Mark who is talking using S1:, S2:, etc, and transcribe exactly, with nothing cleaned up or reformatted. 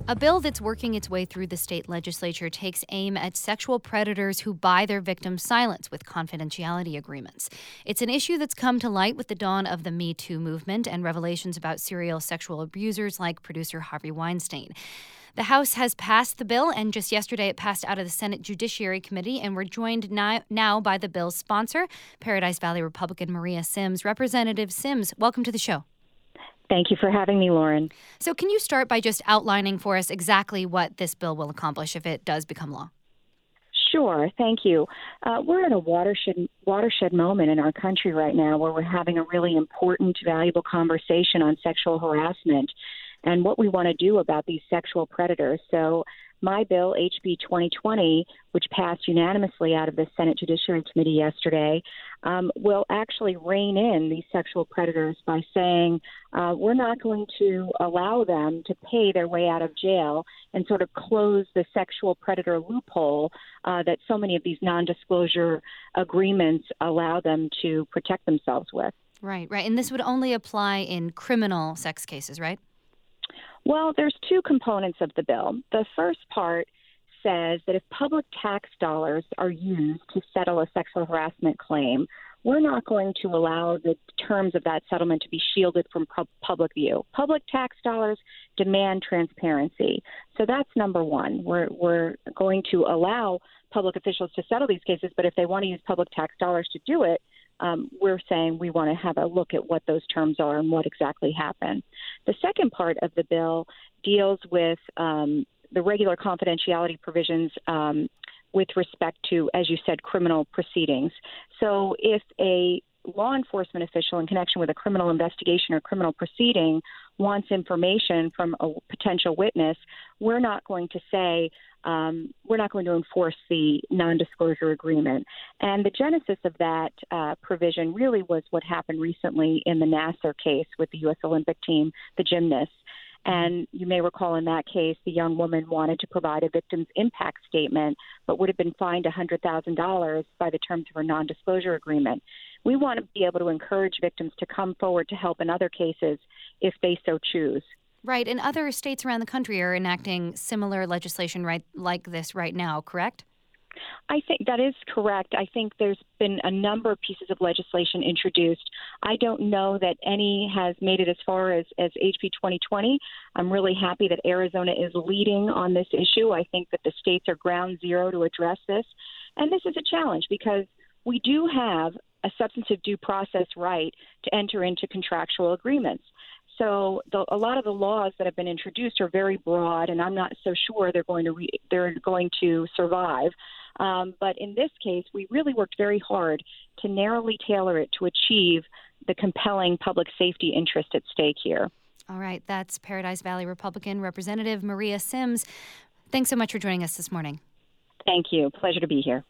S1: A bill that's working its way through the state legislature takes aim at sexual predators who buy their victims' silence with confidentiality agreements. It's an issue that's come to light with the dawn of the Me Too movement and revelations about serial sexual abusers like producer Harvey Weinstein. The House has passed the bill, and just yesterday it passed out of the Senate Judiciary Committee, and we're joined now, now by the bill's sponsor, Paradise Valley Republican Maria Sims. Representative Sims, welcome to the show.
S2: Thank you for having me, Lauren.
S1: So can you start by just outlining for us exactly what this bill will accomplish if it does become law?
S2: Sure. Thank you. Uh, we're in a watershed watershed moment in our country right now where we're having a really important, valuable conversation on sexual harassment and what we want to do about these sexual predators. So my bill, H B twenty twenty, which passed unanimously out of the Senate Judiciary Committee yesterday, um, will actually rein in these sexual predators by saying uh, we're not going to allow them to pay their way out of jail and sort of close the sexual predator loophole uh, that so many of these non-disclosure agreements allow them to protect themselves with.
S1: Right, right. And this would only apply in criminal sex cases, right?
S2: Well, there's two components of the bill. The first part says that if public tax dollars are used to settle a sexual harassment claim, we're not going to allow the terms of that settlement to be shielded from pu- public view. Public tax dollars demand transparency. So that's number one. We're, we're going to allow public officials to settle these cases, but if they want to use public tax dollars to do it, Um, we're saying we want to have a look at what those terms are and what exactly happened. The second part of the bill deals with um, the regular confidentiality provisions um, with respect to, as you said, criminal proceedings. So if a law enforcement official in connection with a criminal investigation or criminal proceeding wants information from a potential witness, we're not going to say, um, we're not going to enforce the non-disclosure agreement. And the genesis of that uh, provision really was what happened recently in the Nassar case with the U S Olympic team, the gymnasts. And you may recall in that case, the young woman wanted to provide a victim's impact statement, but would have been fined one hundred thousand dollars by the terms of her non-disclosure agreement. We want to be able to encourage victims to come forward to help in other cases if they so choose.
S1: Right. And other states around the country are enacting similar legislation right like this right now, correct?
S2: I think that is correct. I think there's been a number of pieces of legislation introduced. I don't know that any has made it as far as, as H B twenty twenty. I'm really happy that Arizona is leading on this issue. I think that the states are ground zero to address this. And this is a challenge because we do have a substantive due process right to enter into contractual agreements. So the, a lot of the laws that have been introduced are very broad, and I'm not so sure they're going to re, they're going to survive. Um, but in this case, we really worked very hard to narrowly tailor it to achieve the compelling public safety interest at stake here.
S1: All right. That's Paradise Valley Republican Representative Maria Sims. Thanks so much for joining us this morning.
S2: Thank you. Pleasure to be here.